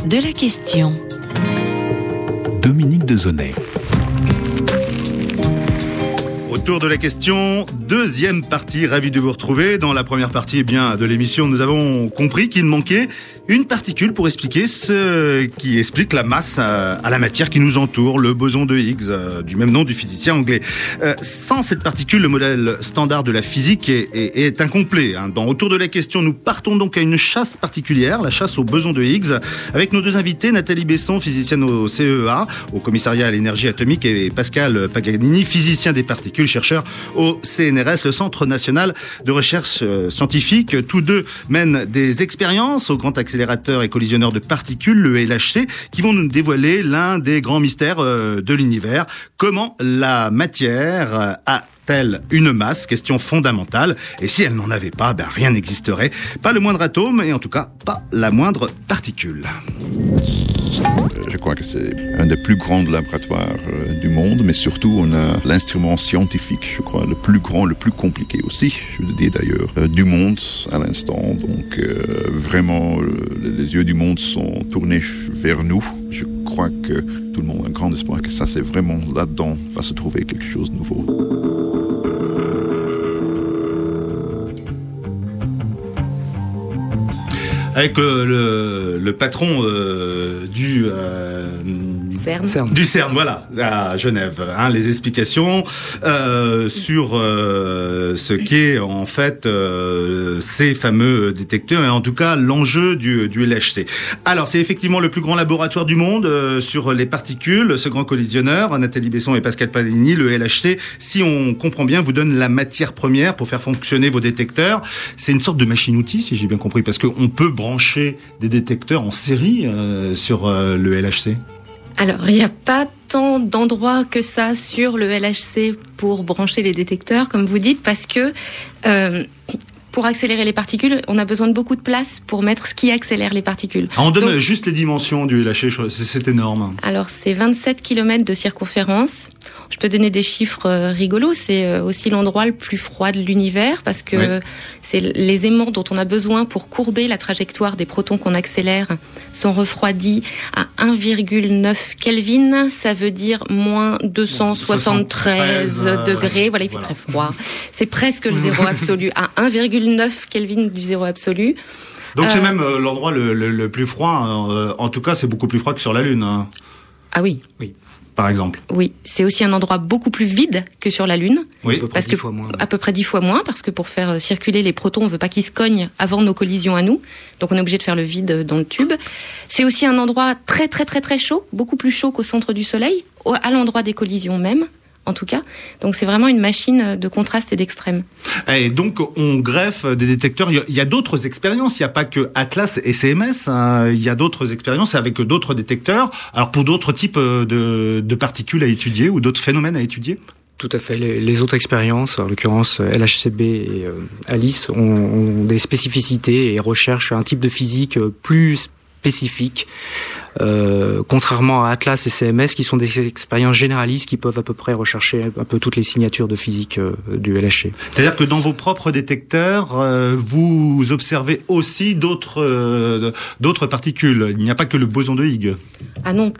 de la question. Dominique Dezonnet. Autour de la question, deuxième partie, ravi de vous retrouver. Dans la première partie de l'émission, nous avons compris qu'il manquait une particule pour expliquer ce qui explique la masse à la matière qui nous entoure, le boson de Higgs, du même nom du physicien anglais. Sans cette particule, le modèle standard de la physique est incomplet. Dans Autour de la question, nous partons donc à une chasse particulière, la chasse au boson de Higgs, avec nos deux invités, Nathalie Besson, physicienne au CEA, au commissariat à l'énergie atomique, et Pascal Paganini, physicien des particules, chercheur au CNRS, le Centre national de recherche scientifique. Tous deux mènent des expériences au grand accélérateur et collisionneur de particules, le LHC, qui vont nous dévoiler l'un des grands mystères de l'univers. Comment la matière a-t-elle une masse? Question fondamentale. Et si elle n'en avait pas, rien n'existerait. Pas le moindre atome et en tout cas pas la moindre particule. Je crois que c'est un des plus grands laboratoires du monde, mais surtout on a l'instrument scientifique, je crois, le plus grand, le plus compliqué aussi, je le dis d'ailleurs, du monde à l'instant. Donc vraiment, les yeux du monde sont tournés vers nous. Je crois que tout le monde a un grand espoir que ça, c'est vraiment là-dedans, va se trouver quelque chose de nouveau. Avec le patron du CERN, voilà, à Genève. Les explications sur ce qu'est en fait ces fameux détecteurs et en tout cas l'enjeu du LHC. Alors c'est effectivement le plus grand laboratoire du monde sur les particules, ce grand collisionneur. Nathalie Besson et Pascal Paganini, le LHC, si on comprend bien, vous donne la matière première pour faire fonctionner vos détecteurs. C'est une sorte de machine-outil, si j'ai bien compris, parce qu'on peut brancher des détecteurs en série sur le LHC. Alors, il n'y a pas tant d'endroits que ça sur le LHC pour brancher les détecteurs, comme vous dites, parce que pour accélérer les particules, on a besoin de beaucoup de place pour mettre ce qui accélère les particules. On donne juste les dimensions du LHC, c'est énorme. Alors, c'est 27 km de circonférence. Je peux donner des chiffres rigolos. C'est aussi l'endroit le plus froid de l'univers parce que c'est les aimants dont on a besoin pour courber la trajectoire des protons qu'on accélère sont refroidis à 1,9 Kelvin. Ça veut dire moins 273 degrés. Voilà, il fait très froid. C'est presque le zéro absolu. À 1,9 Kelvin du zéro absolu. Donc c'est même l'endroit le plus froid. En tout cas, c'est beaucoup plus froid que sur la Lune. Ah oui. Oui. Par exemple. Oui, c'est aussi un endroit beaucoup plus vide que sur la Lune. Oui, à peu près 10 fois moins, parce que pour faire circuler les protons, on veut pas qu'ils se cognent avant nos collisions à nous. Donc on est obligé de faire le vide dans le tube. C'est aussi un endroit très très très très chaud, beaucoup plus chaud qu'au centre du Soleil, à l'endroit des collisions même. En tout cas. Donc c'est vraiment une machine de contraste et d'extrême. Et donc on greffe des détecteurs. Il y a d'autres expériences. Il n'y a pas que Atlas et CMS. Il y a d'autres expériences avec d'autres détecteurs. Alors pour d'autres types de particules à étudier ou d'autres phénomènes à étudier. Tout à fait. Les autres expériences, en l'occurrence LHCb et ALICE, ont des spécificités et recherchent un type de physique plus spécifique. Contrairement à Atlas et CMS qui sont des expériences généralistes qui peuvent à peu près rechercher un peu toutes les signatures de physique du LHC. C'est-à-dire que dans vos propres détecteurs, vous observez aussi d'autres particules. Il n'y a pas que le boson de Higgs. Ah non,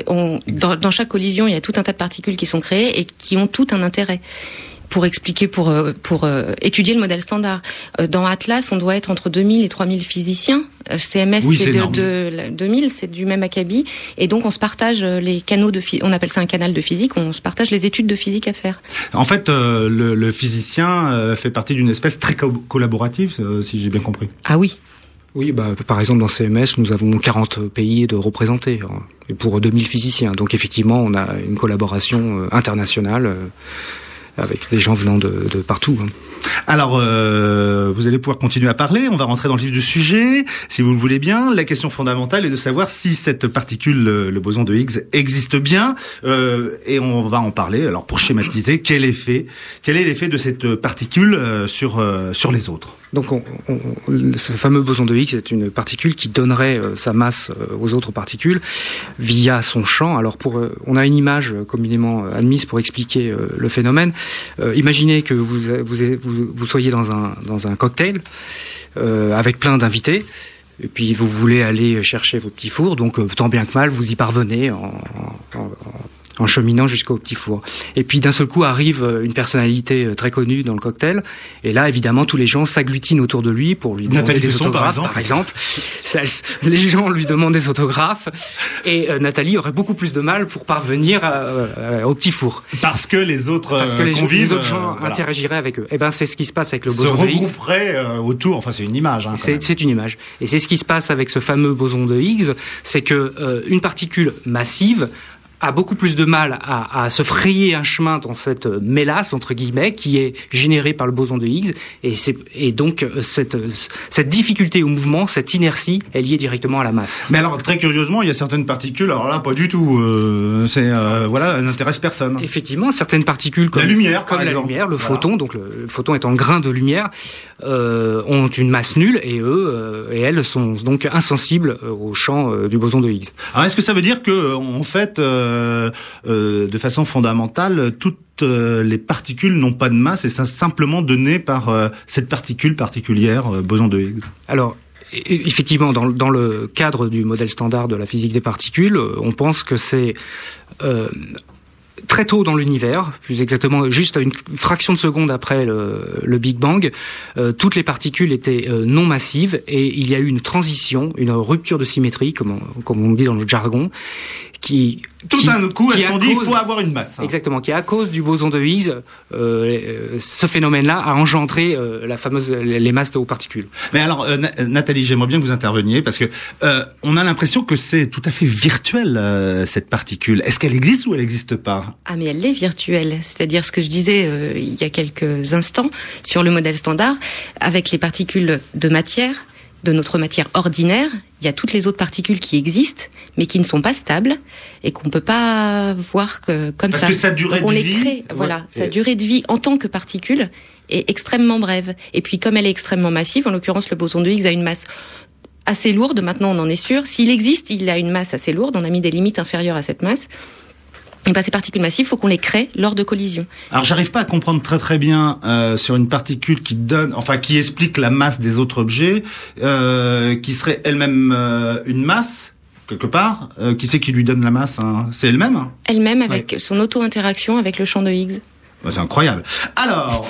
dans chaque collision, il y a tout un tas de particules qui sont créées et qui ont tout un intérêt. Pour expliquer, pour étudier le modèle standard. Dans Atlas, on doit être entre 2000 et 3000 physiciens. CMS, c'est de 2000, c'est du même acabit. Et donc, on se partage les canaux de physique. On appelle ça un canal de physique. On se partage les études de physique à faire. En fait, le physicien fait partie d'une espèce très collaborative, si j'ai bien compris. Ah oui. Oui, par exemple, dans CMS, nous avons 40 pays de représentés, et pour 2000 physiciens. Donc, effectivement, on a une collaboration internationale, avec des gens venant de partout. Alors, vous allez pouvoir continuer à parler. On va rentrer dans le vif du sujet, si vous le voulez bien. La question fondamentale est de savoir si cette particule, le boson de Higgs, existe bien. Et on va en parler. Alors, pour schématiser, quel est l'effet de cette particule sur les autres? Donc, ce fameux boson de Higgs est une particule qui donnerait sa masse aux autres particules via son champ. Alors, on a une image communément admise pour expliquer le phénomène. Imaginez que vous soyez dans un cocktail avec plein d'invités. Et puis vous voulez aller chercher vos petits fours, donc tant bien que mal, vous y parvenez en cheminant jusqu'au petit four. Et puis d'un seul coup arrive une personnalité très connue dans le cocktail, et là évidemment tous les gens s'agglutinent autour de lui pour lui demander des autographes, par exemple. Les gens lui demandent des autographes, et Nathalie aurait beaucoup plus de mal pour parvenir au petit four. Parce que les autres convives, les autres gens interagiraient avec eux. Et ben c'est ce qui se passe avec le boson de Higgs. Se regrouperaient autour, enfin c'est une image. C'est une image. Et c'est ce qui se passe avec ce fameux boson de Higgs, c'est que une particule massive a beaucoup plus de mal à se frayer un chemin dans cette mélasse, entre guillemets, qui est générée par le boson de Higgs. Et donc, cette difficulté au mouvement, cette inertie, est liée directement à la masse. Mais alors, très curieusement, il y a certaines particules, alors là, pas du tout. Elle n'intéresse personne. Effectivement, certaines particules, comme la lumière, comme la lumière, le photon, donc le photon étant le grain de lumière, ont une masse nulle, et elles sont donc insensibles au champ du boson de Higgs. Alors, est-ce que ça veut dire que, en fait, de façon fondamentale, toutes les particules n'ont pas de masse et c'est simplement donné par cette particule particulière, boson de Higgs? Alors, effectivement, dans le cadre du modèle standard de la physique des particules, on pense que c'est très tôt dans l'univers, plus exactement juste à une fraction de seconde après le Big Bang, toutes les particules étaient non massives et il y a eu une transition, une rupture de symétrie, comme on dit dans le jargon, d'un coup, elles se sont dit, il faut avoir une masse. Exactement, qui à cause du boson de Higgs, ce phénomène-là a engendré les masses aux particules. Mais alors, Nathalie, j'aimerais bien que vous interveniez, parce que on a l'impression que c'est tout à fait virtuel, cette particule. Est-ce qu'elle existe ou elle n'existe pas? Ah, mais elle est virtuelle. C'est-à-dire ce que je disais il y a quelques instants sur le modèle standard, avec les particules de matière, de notre matière ordinaire, il y a toutes les autres particules qui existent, mais qui ne sont pas stables et qu'on peut pas voir comme ça. Parce que sa durée de vie, sa durée de vie en tant que particule est extrêmement brève. Et puis comme elle est extrêmement massive, en l'occurrence le boson de Higgs a une masse assez lourde. Maintenant, on en est sûr. S'il existe, il a une masse assez lourde. On a mis des limites inférieures à cette masse. Et ben, ces particules massives, il faut qu'on les crée lors de collisions. Alors, j'arrive pas à comprendre très bien sur une particule qui explique la masse des autres objets, qui serait elle-même une masse quelque part. Qui c'est qui lui donne la masse, hein? C'est elle-même, hein? Elle-même avec son auto-interaction avec le champ de Higgs. C'est incroyable. Alors,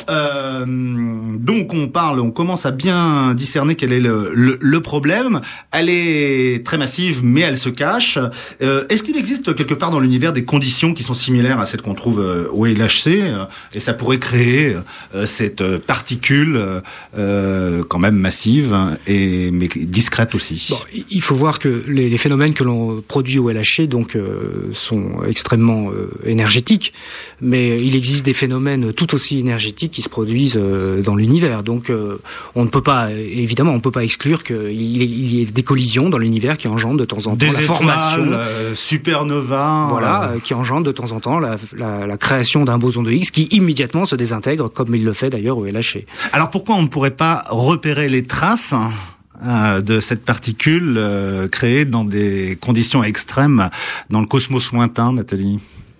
donc on commence à bien discerner quel est le problème. Elle est très massive, mais elle se cache. Est-ce qu'il existe quelque part dans l'univers des conditions qui sont similaires à celles qu'on trouve au LHC, et ça pourrait créer cette particule quand même massive mais discrète aussi? Bon, il faut voir que les phénomènes que l'on produit au LHC donc sont extrêmement énergétiques, mais il existe des phénomènes tout aussi énergétiques qui se produisent dans l'univers. Donc on ne peut pas, évidemment, on ne peut pas exclure qu'il y ait des collisions dans l'univers qui engendrent de temps en temps la formation, supernova, voilà, qui engendrent de temps en temps la création d'un boson de Higgs qui immédiatement se désintègre, comme il le fait d'ailleurs au LHC. Alors pourquoi on ne pourrait pas repérer les traces de cette particule créée dans des conditions extrêmes dans le cosmos lointain, Nathalie?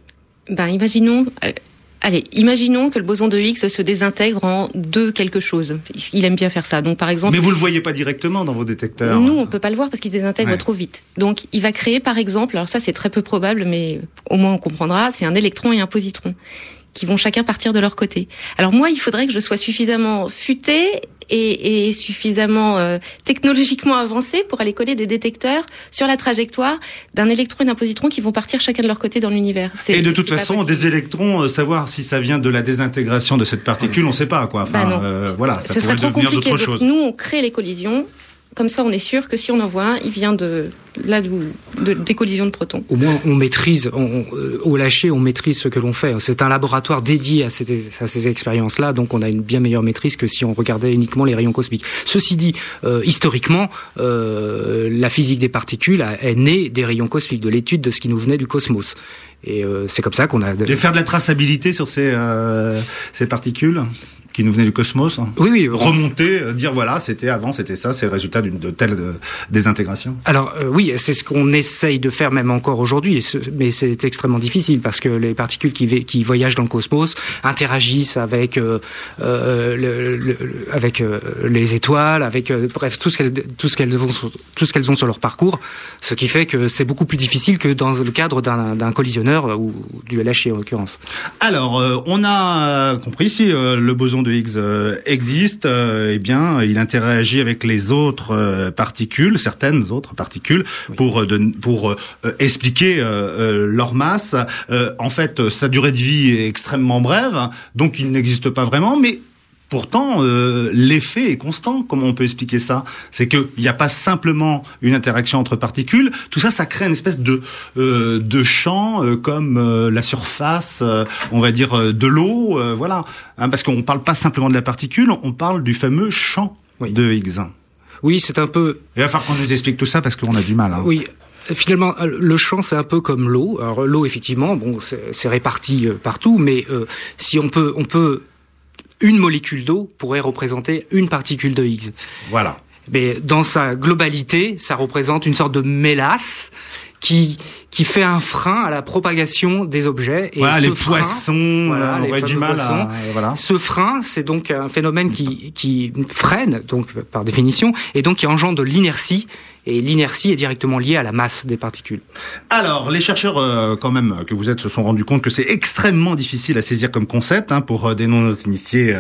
Imaginons que le boson de Higgs se désintègre en quelque chose. Il aime bien faire ça. Donc, par exemple. Mais vous le voyez pas directement dans vos détecteurs. Nous, on peut pas le voir parce qu'il se désintègre trop vite. Donc, il va créer, par exemple, alors ça, c'est très peu probable, mais au moins on comprendra, c'est un électron et un positron qui vont chacun partir de leur côté. Alors moi, il faudrait que je sois suffisamment futée et suffisamment technologiquement avancée pour aller coller des détecteurs sur la trajectoire d'un électron et d'un positron qui vont partir chacun de leur côté dans l'univers. Et de toute façon, des électrons, savoir si ça vient de la désintégration de cette particule, on sait pas, quoi. Enfin, voilà, ça pourrait devenir d'autres choses. Donc nous, on crée les collisions. Comme ça, on est sûr que si on en voit un, il vient des collisions de protons. Au moins, on maîtrise, au LHC, on maîtrise ce que l'on fait. C'est un laboratoire dédié à ces expériences-là, donc on a une bien meilleure maîtrise que si on regardait uniquement les rayons cosmiques. Ceci dit, historiquement, la physique des particules est née des rayons cosmiques, de l'étude de ce qui nous venait du cosmos. Et c'est comme ça qu'on a... Et faire de la traçabilité sur ces particules ? qui nous venaient du cosmos. Oui. Remonter, dire voilà, c'était avant, c'était ça, c'est le résultat de telle désintégration. Alors oui, c'est ce qu'on essaye de faire même encore aujourd'hui, mais c'est extrêmement difficile parce que les particules qui voyagent dans le cosmos interagissent avec les étoiles, avec bref tout ce qu'elles ont sur leur parcours, ce qui fait que c'est beaucoup plus difficile que dans le cadre d'un collisionneur ou du LHC en l'occurrence. Alors, on a compris si le boson de Higgs existe, eh bien, il interagit avec les autres particules, certaines autres particules, oui, pour expliquer leur masse. En fait, sa durée de vie est extrêmement brève, donc il n'existe pas vraiment, mais pourtant, l'effet est constant. Comment on peut expliquer ça? C'est qu'il n'y a pas simplement une interaction entre particules. Tout ça, ça crée une espèce de champ comme la surface, on va dire, de l'eau. Voilà. Parce qu'on ne parle pas simplement de la particule, on parle du fameux champ de Higgs. Oui, c'est un peu... Il va falloir qu'on nous explique tout ça parce qu'on a du mal. Oui. Finalement, le champ, c'est un peu comme l'eau. Alors, l'eau, effectivement, bon, c'est réparti partout, mais si on peut... Une molécule d'eau pourrait représenter une particule de Higgs. Voilà. Mais dans sa globalité, ça représente une sorte de mélasse qui fait un frein à la propagation des objets. Et voilà, ce les frein, poissons, voilà, on aurait du mal à... Voilà. Ce frein, c'est donc un phénomène qui freine, donc par définition, et donc qui engendre de l'inertie. Et l'inertie est directement liée à la masse des particules. Alors, les chercheurs, quand même, que vous êtes, se sont rendus compte que c'est extrêmement difficile à saisir comme concept, pour des non-initiés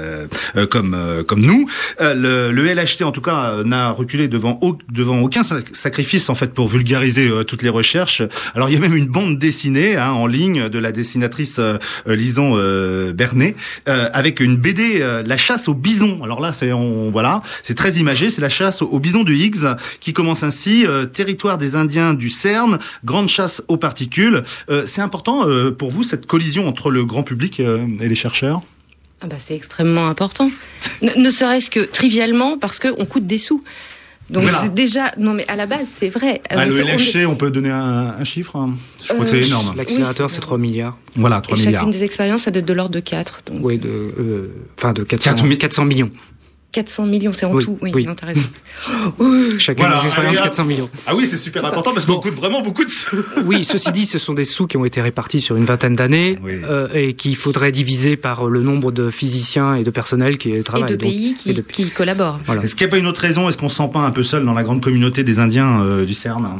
comme nous. Le LHT, en tout cas, n'a reculé devant aucun sacrifice, en fait, pour vulgariser toutes les recherches. Alors, il y a même une bande dessinée en ligne de la dessinatrice Lison Bernet, avec une BD, La chasse au bison. Alors là, c'est très imagé, c'est la chasse au bison de Higgs, qui commence ainsi, territoire des Indiens du CERN, grande chasse aux particules. C'est important pour vous, cette collision entre le grand public et les chercheurs? C'est extrêmement important. Ne serait-ce que trivialement parce qu'on coûte des sous. Donc voilà. Déjà, non mais à la base, c'est vrai. Le LHC, on peut donner un chiffre? Je crois que c'est énorme. L'accélérateur, c'est 3 milliards. Voilà, 3 milliards. Chacune des expériences, ça doit être de l'ordre de 4. Donc... Oui, de 400 millions. 400 millions, c'est en tout. Oui. Non, t'as raison. Chacune des expériences, 400 millions. Ah oui, c'est super important parce qu'on coûte vraiment beaucoup de sous. Oui, ceci dit, ce sont des sous qui ont été répartis sur une vingtaine d'années, oui, et qu'il faudrait diviser par le nombre de physiciens et de personnel qui travaillent. Et de pays qui collaborent. Voilà. Est-ce qu'il n'y a pas une autre raison? Est-ce qu'on se sent pas un peu seul dans la grande communauté des Indiens du CERN?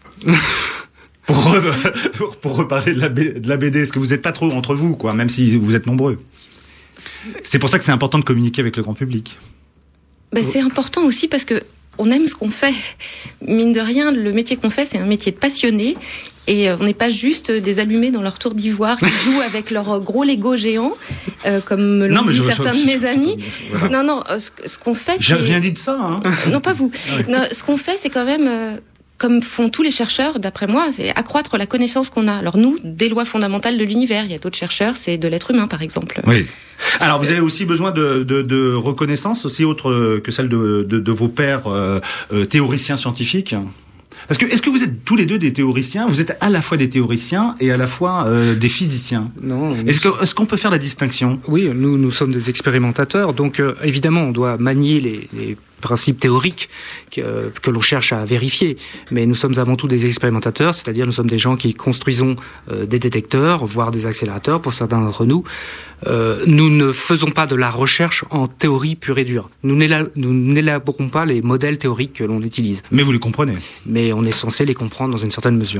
Pour reparler de la BD, est-ce que vous n'êtes pas trop entre vous, quoi, même si vous êtes nombreux? C'est pour ça que c'est important de communiquer avec le grand public. C'est important aussi parce que on aime ce qu'on fait. Mine de rien, le métier qu'on fait, c'est un métier de passionné. Et on n'est pas juste des allumés dans leur tour d'ivoire qui jouent avec leur gros Lego géant, comme me l'ont dit certains de mes amis. Voilà. Non, ce qu'on fait, c'est... J'ai rien dit de ça, Non, pas vous. Ouais. Non, ce qu'on fait, c'est quand même... comme font tous les chercheurs, d'après moi, c'est accroître la connaissance qu'on a. Alors nous, des lois fondamentales de l'univers. Il y a d'autres chercheurs, c'est de l'être humain, par exemple. Oui. Alors vous avez aussi besoin de reconnaissance, aussi autre que celle de vos pairs théoriciens scientifiques? Parce que, est-ce que vous êtes tous les deux des théoriciens? Vous êtes à la fois des théoriciens et à la fois des physiciens? Non. Est-ce qu'on peut faire la distinction? Oui, nous sommes des expérimentateurs, donc évidemment on doit manier les principes théoriques que l'on cherche à vérifier. Mais nous sommes avant tout des expérimentateurs, c'est-à-dire nous sommes des gens qui construisons des détecteurs, voire des accélérateurs pour certains d'entre nous. Nous ne faisons pas de la recherche en théorie pure et dure. Nous n'élaborons pas les modèles théoriques que l'on utilise. Mais vous les comprenez. Mais on est censé les comprendre dans une certaine mesure.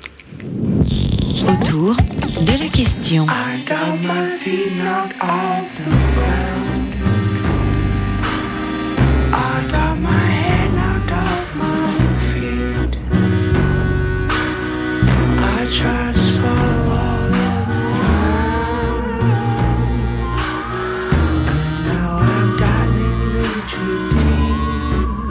Autour de la question. I got my feet knocked off the ground. I got my head knocked off my feet. I tried to swallow all of the words, and now I've gotten in too deep,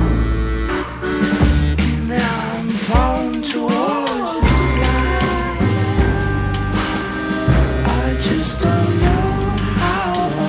and now I'm falling towards the sky. I just don't know how.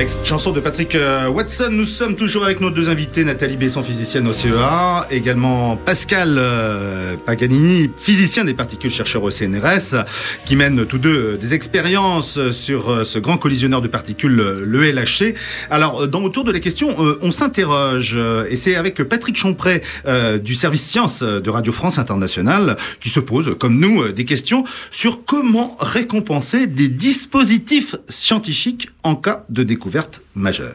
Avec cette chanson de Patrick Watson, nous sommes toujours avec nos deux invités, Nathalie Besson, physicienne au CEA, également Pascal Paganini, physicien des particules, chercheur au CNRS, qui mènent tous deux des expériences sur ce grand collisionneur de particules, le LHC. Alors, autour de la question, on s'interroge, et c'est avec Patrick Chompré du service sciences de Radio France Internationale, qui se pose, comme nous, des questions sur comment récompenser des dispositifs scientifiques en cas de découverte majeure.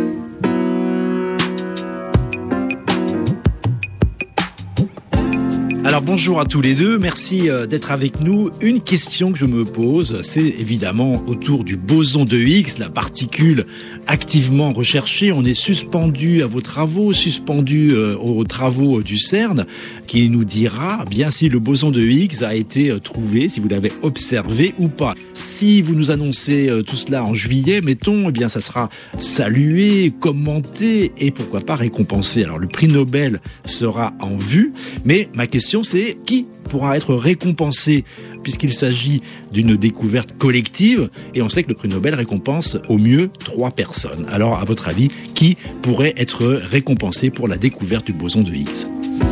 Alors bonjour à tous les deux, merci d'être avec nous. Une question que je me pose, c'est évidemment autour du boson de Higgs, la particule activement recherchée. On est suspendu à vos travaux, suspendu aux travaux du CERN, qui nous dira bien si le boson de Higgs a été trouvé, si vous l'avez observé ou pas. Si vous nous annoncez tout cela en juillet, mettons, eh bien ça sera salué, commenté et pourquoi pas récompensé. Alors le prix Nobel sera en vue, mais ma question c'est qui pourra être récompensé puisqu'il s'agit d'une découverte collective et on sait que le prix Nobel récompense au mieux 3 personnes. Alors à votre avis, qui pourrait être récompensé pour la découverte du boson de Higgs ?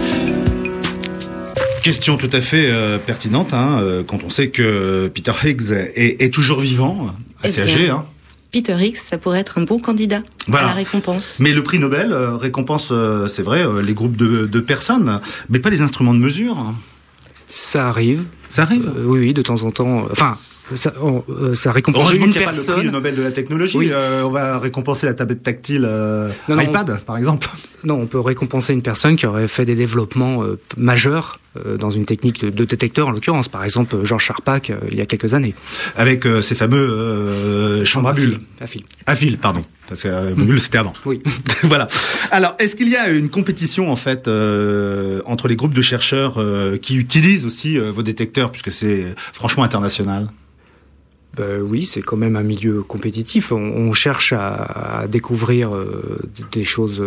Question tout à fait pertinente, quand on sait que Peter Higgs est toujours vivant, assez âgé. Peter Higgs, ça pourrait être un bon candidat à la récompense. Mais le prix Nobel récompense, c'est vrai, les groupes de personnes, mais pas les instruments de mesure. Ça arrive. Ça arrive Oui, de temps en temps. Enfin, ça récompense une personne. Pas le prix Nobel de la technologie. Oui. On va récompenser la tablette tactile iPad, par exemple. Non, on peut récompenser une personne qui aurait fait des développements majeurs dans une technique de détecteur, en l'occurrence. Par exemple, Georges Charpak, il y a quelques années. Avec ces fameux chambres à bulles. À fil, pardon. Parce que bulle, c'était avant. Oui. Voilà. Alors, est-ce qu'il y a une compétition, en fait, entre les groupes de chercheurs qui utilisent aussi vos détecteurs, puisque c'est franchement international ? Oui, c'est quand même un milieu compétitif. On cherche à découvrir des choses.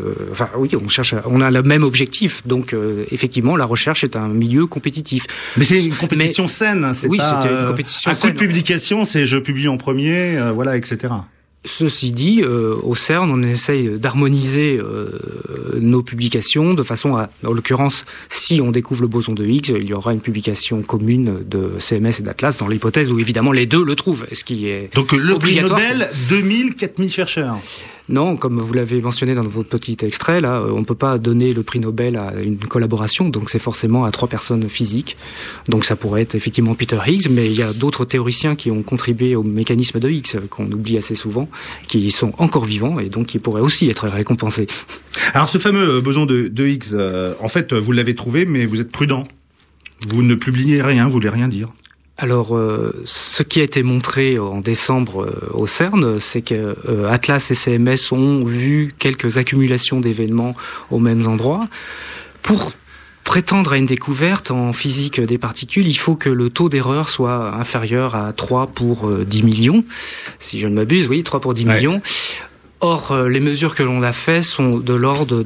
On a le même objectif. Donc, effectivement, la recherche est un milieu compétitif. Mais c'est une compétition saine. C'est oui, pas c'était une compétition un coup de publication, c'est je publie en premier, etc. Ceci dit, au CERN, on essaye d'harmoniser nos publications de façon à, en l'occurrence, si on découvre le boson de Higgs, il y aura une publication commune de CMS et d'Atlas dans l'hypothèse où évidemment les deux le trouvent, ce qui est donc le prix obligatoire. Nobel, 2000, 4000 chercheurs. Non, comme vous l'avez mentionné dans votre petit extrait, là, on ne peut pas donner le prix Nobel à une collaboration, donc c'est forcément à 3 personnes physiques. Donc ça pourrait être effectivement Peter Higgs, mais il y a d'autres théoriciens qui ont contribué au mécanisme de Higgs, qu'on oublie assez souvent, qui sont encore vivants et donc qui pourraient aussi être récompensés. Alors ce fameux boson de Higgs, en fait, vous l'avez trouvé, mais vous êtes prudent. Vous ne publiez rien, vous voulez rien dire. Alors, ce qui a été montré en décembre au CERN, c'est que Atlas et CMS ont vu quelques accumulations d'événements aux mêmes endroits. Pour prétendre à une découverte en physique des particules, il faut que le taux d'erreur soit inférieur à 3 pour 10 millions. Si je ne m'abuse, oui, 3 pour 10 millions. Or, les mesures que l'on a fait sont de l'ordre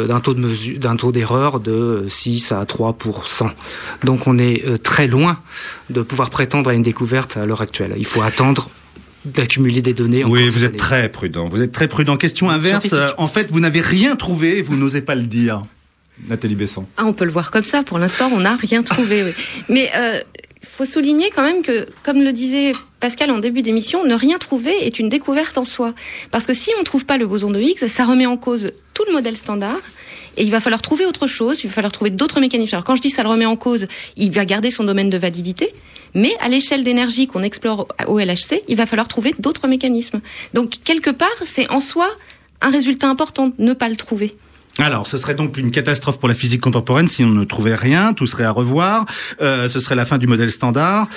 d'un taux d'erreur de 6 à 3 pour 100. Donc, on est très loin de pouvoir prétendre à une découverte à l'heure actuelle. Il faut attendre d'accumuler des données. Oui, vous êtes très prudent. Vous êtes très prudent. Question inverse. En fait, vous n'avez rien trouvé, vous n'osez pas le dire. Nathalie Besson. On peut le voir comme ça. Pour l'instant, on n'a rien trouvé. Oui. Mais faut souligner quand même que, comme le disait Pascal en début d'émission, ne rien trouver est une découverte en soi. Parce que si on ne trouve pas le boson de Higgs, ça remet en cause tout le modèle standard. Et il va falloir trouver autre chose, il va falloir trouver d'autres mécanismes. Alors quand je dis ça le remet en cause, il va garder son domaine de validité. Mais à l'échelle d'énergie qu'on explore au LHC, il va falloir trouver d'autres mécanismes. Donc quelque part, c'est en soi un résultat important, ne pas le trouver. Alors, ce serait donc une catastrophe pour la physique contemporaine si on ne trouvait rien, tout serait à revoir, ce serait la fin du modèle standard.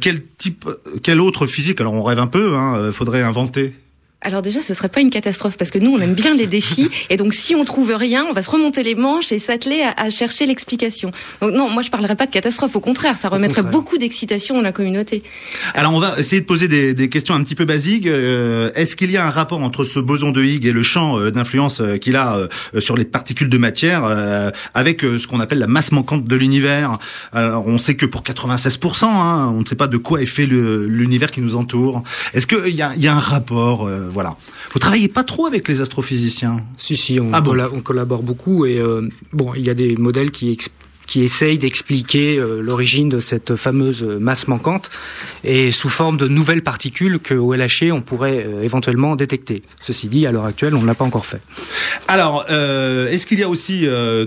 Quelle autre physique, alors on rêve un peu, faudrait inventer? Alors déjà, ce serait pas une catastrophe parce que nous, on aime bien les défis et donc si on trouve rien, on va se remonter les manches et s'atteler à chercher l'explication. Donc non, moi je parlerais pas de catastrophe, au contraire, ça remettrait beaucoup d'excitation dans la communauté. Alors on va essayer de poser des questions un petit peu basiques. Est-ce qu'il y a un rapport entre ce boson de Higgs et le champ d'influence qu'il a sur les particules de matière avec ce qu'on appelle la masse manquante de l'univers? Alors on sait que pour 96%, on ne sait pas de quoi est fait l'univers qui nous entoure. Est-ce qu'il y a un rapport voilà. Vous travaillez pas trop avec les astrophysiciens? Si, on collabore beaucoup et il y a des modèles qui essayent d'expliquer l'origine de cette fameuse masse manquante et sous forme de nouvelles particules qu'au LHC on pourrait éventuellement détecter. Ceci dit, à l'heure actuelle, on ne l'a pas encore fait. Alors, est-ce qu'il y a aussi,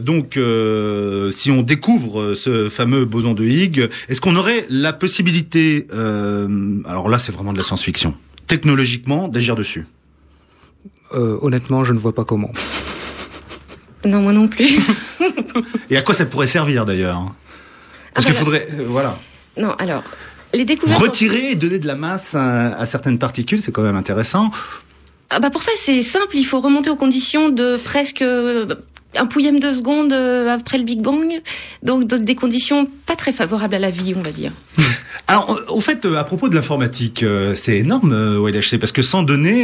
si on découvre ce fameux boson de Higgs, est-ce qu'on aurait la possibilité, alors là c'est vraiment de la science-fiction, technologiquement d'agir dessus? Honnêtement, je ne vois pas comment. Non, moi non plus. Et à quoi ça pourrait servir d'ailleurs? Parce qu'il faudrait, voilà. Non, alors, les découvertes... Retirer et donner de la masse à certaines particules, c'est quand même intéressant. Pour ça, c'est simple, il faut remonter aux conditions de presque un pouillème de seconde après le Big Bang. Donc, des conditions pas très favorables à la vie, on va dire. Alors, au fait, à propos de l'informatique, c'est énorme au LHC, parce que sans données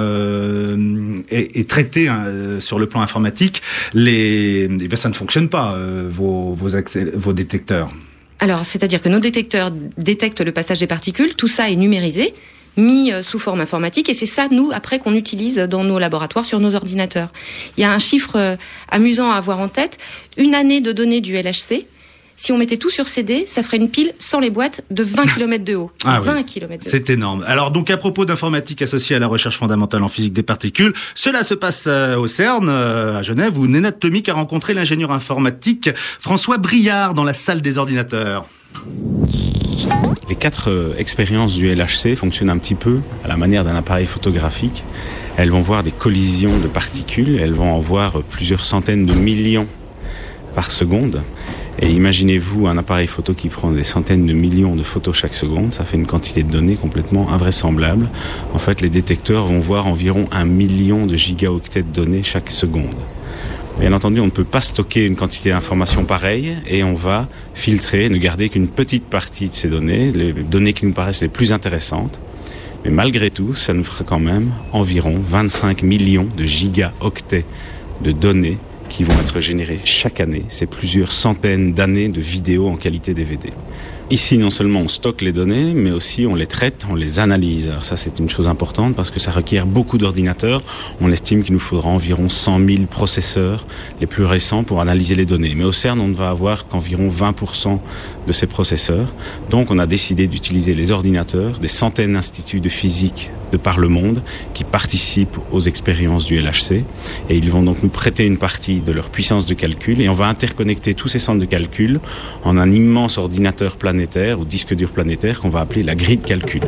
et traiter sur le plan informatique, ça ne fonctionne pas, vos détecteurs. Alors, c'est-à-dire que nos détecteurs détectent le passage des particules, tout ça est numérisé, mis sous forme informatique, et c'est ça, nous, après, qu'on utilise dans nos laboratoires, sur nos ordinateurs. Il y a un chiffre amusant à avoir en tête, une année de données du LHC. Si on mettait tout sur CD, ça ferait une pile sans les boîtes de 20 km de haut. 20 km de haut. C'est énorme. Alors donc à propos d'informatique associée à la recherche fondamentale en physique des particules, cela se passe au CERN à Genève où Nenad Tomik a rencontré l'ingénieur informatique François Briard dans la salle des ordinateurs. Les 4 expériences du LHC fonctionnent un petit peu à la manière d'un appareil photographique. Elles vont voir des collisions de particules, elles vont en voir plusieurs centaines de millions par seconde. Et imaginez-vous un appareil photo qui prend des centaines de millions de photos chaque seconde, ça fait une quantité de données complètement invraisemblable. En fait, les détecteurs vont voir environ 1 million de gigaoctets de données chaque seconde. Bien entendu, on ne peut pas stocker une quantité d'informations pareille et on va filtrer, ne garder qu'une petite partie de ces données, les données qui nous paraissent les plus intéressantes. Mais malgré tout, ça nous fera quand même environ 25 millions de gigaoctets de données qui vont être générés chaque année. C'est plusieurs centaines d'années de vidéos en qualité DVD. Ici, non seulement on stocke les données, mais aussi on les traite, on les analyse. Alors ça, c'est une chose importante parce que ça requiert beaucoup d'ordinateurs. On estime qu'il nous faudra environ 100 000 processeurs les plus récents pour analyser les données. Mais au CERN, on ne va avoir qu'environ 20% de ces processeurs. Donc, on a décidé d'utiliser les ordinateurs des centaines d'instituts de physique de par le monde qui participent aux expériences du LHC. Et ils vont donc nous prêter une partie de leur puissance de calcul et on va interconnecter tous ces centres de calcul en un immense ordinateur planétaire ou disque dur planétaire qu'on va appeler la grille de calcul.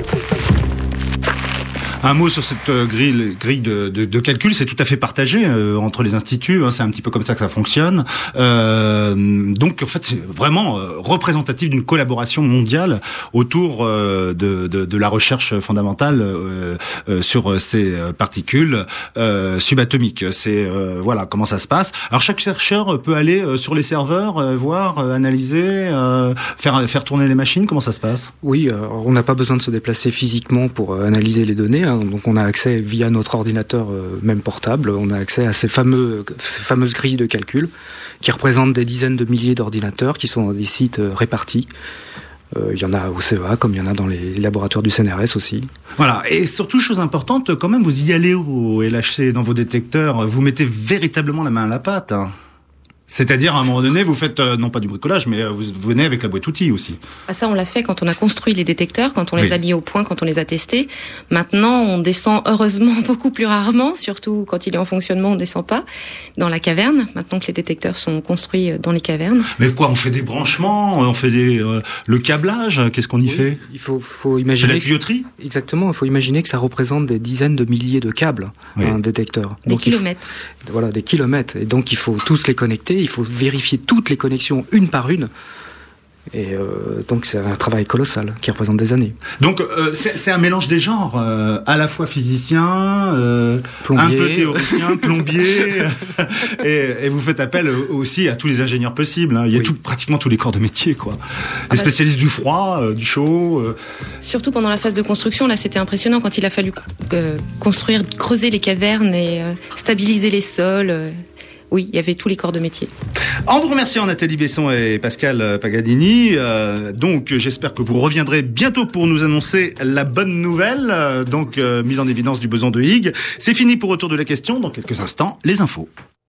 Un mot sur cette grille de calcul, c'est tout à fait partagé entre les instituts, c'est un petit peu comme ça que ça fonctionne. Donc en fait, c'est vraiment représentatif d'une collaboration mondiale autour de la recherche fondamentale sur ces particules subatomiques. C'est voilà comment ça se passe. Alors chaque chercheur peut aller sur les serveurs, voir, analyser, faire tourner les machines. Comment ça se passe? Oui, on n'a pas besoin de se déplacer physiquement pour analyser les données. Donc on a accès via notre ordinateur même portable, on a accès à ces fameuses grilles de calcul qui représentent des dizaines de milliers d'ordinateurs qui sont dans des sites répartis. Il y en a au CEA comme il y en a dans les laboratoires du CNRS aussi. Voilà, et surtout chose importante, quand même vous y allez au LHC dans vos détecteurs, vous mettez véritablement la main à la pâte. C'est-à-dire, à un moment donné, vous faites, non pas du bricolage, mais vous venez avec la boîte outils aussi. Ça, on l'a fait quand on a construit les détecteurs, quand on les a mis au point, quand on les a testés. Maintenant, on descend heureusement beaucoup plus rarement, surtout quand il est en fonctionnement, on descend pas dans la caverne, maintenant que les détecteurs sont construits dans les cavernes. Mais quoi, on fait des branchements, on fait le câblage, qu'est-ce qu'on y fait? Il faut imaginer... C'est la tuyauterie? Exactement, il faut imaginer que ça représente des dizaines de milliers de câbles, un détecteur. Des kilomètres. Voilà, des kilomètres. Et donc, il faut tous les connecter. Il faut vérifier toutes les connexions une par une. Et donc c'est un travail colossal qui représente des années. Donc c'est un mélange des genres, à la fois physicien, plombier. Un peu théoricien, plombier, et vous faites appel aussi à tous les ingénieurs possibles. Il y a pratiquement tous les corps de métier, quoi. Les spécialistes du froid, du chaud. Surtout pendant la phase de construction, là c'était impressionnant quand il a fallu construire, creuser les cavernes et stabiliser les sols. oui, il y avait tous les corps de métier. En vous remerciant Nathalie Besson et Pascal Pagadini, donc j'espère que vous reviendrez bientôt pour nous annoncer la bonne nouvelle, mise en évidence du boson de Higgs. C'est fini pour Autour de la question. Dans quelques instants, les infos.